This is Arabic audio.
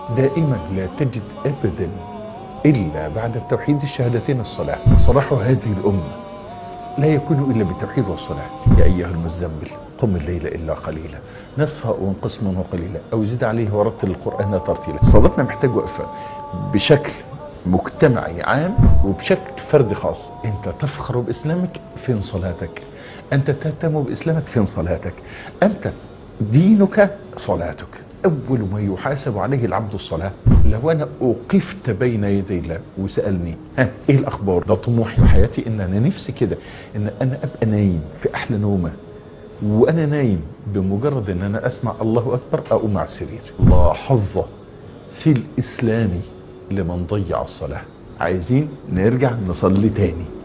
دائما لا تجد أبدا إلا بعد التوحيد الشهادتين الصلاة. صلاح هذه الأمة لا يكون إلا بالتوحيد والصلاة. يا أيها المزمل قم الليل إلا قليلا نصفه وانقص منه قليلا أو زد عليه ورتل القرآن ترتيلا. صلاتنا محتاج وقفة بشكل مجتمعي عام وبشكل فردي خاص. أنت تفخر بإسلامك، فين صلاتك؟ أنت تهتم بإسلامك، فين صلاتك؟ أنت دينك صلاتك. أول ما يحاسب عليه العبد الصلاة. لو أنا أوقفت بين يدي الله وسألني إيه الأخبار؟ ده طموحي وحياتي، إن أنا نفسي كده إن أنا أبقى نايم في أحلى نومة، وأنا نايم بمجرد إن أنا أسمع الله أكبر أقوم على السرير. لا حظ في الإسلام لمن ضيع الصلاة. عايزين نرجع نصلي تاني.